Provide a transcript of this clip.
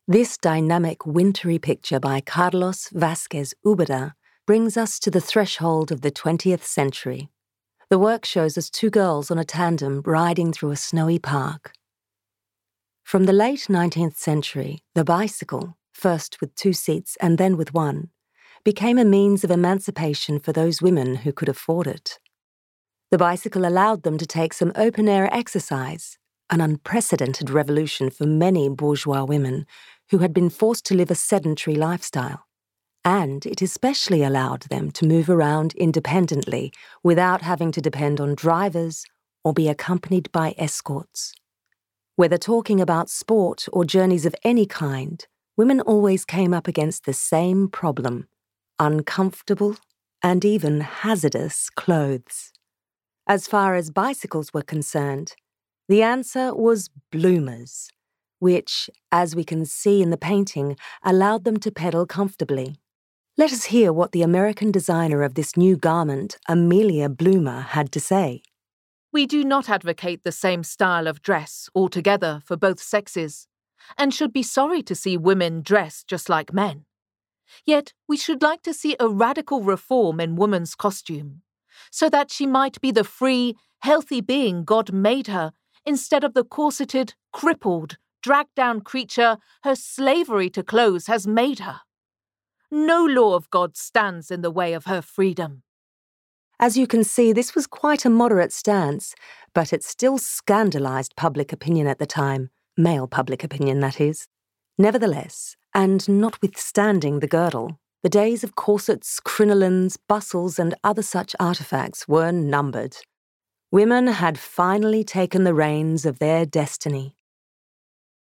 This dynamic wintry picture by Carlos Vázquez Úbeda brings us to the threshold of the 20th century. The work shows us two girls on a tandem riding through a snowy park. From the late 19th century, the bicycle, first with two seats and then with one, became a means of emancipation for those women who could afford it. The bicycle allowed them to take some open-air exercise, an unprecedented revolution for many bourgeois women who had been forced to live a sedentary lifestyle. And it especially allowed them to move around independently without having to depend on drivers or be accompanied by escorts. Whether talking about sport or journeys of any kind, women always came up against the same problem: uncomfortable and even hazardous clothes. As far as bicycles were concerned, the answer was bloomers, which, as we can see in the painting, allowed them to pedal comfortably. Let us hear what the American designer of this new garment, Amelia Bloomer, had to say. We do not advocate the same style of dress altogether for both sexes, and should be sorry to see women dress just like men. Yet we should like to see a radical reform in woman's costume, so that she might be the free, healthy being God made her, instead of the corseted, crippled, dragged-down creature her slavery to clothes has made her. No law of God stands in the way of her freedom. As you can see, this was quite a moderate stance, but it still scandalized public opinion at the time, male public opinion, that is. Nevertheless, and notwithstanding the girdle, the days of corsets, crinolines, bustles, and other such artifacts were numbered. Women had finally taken the reins of their destiny.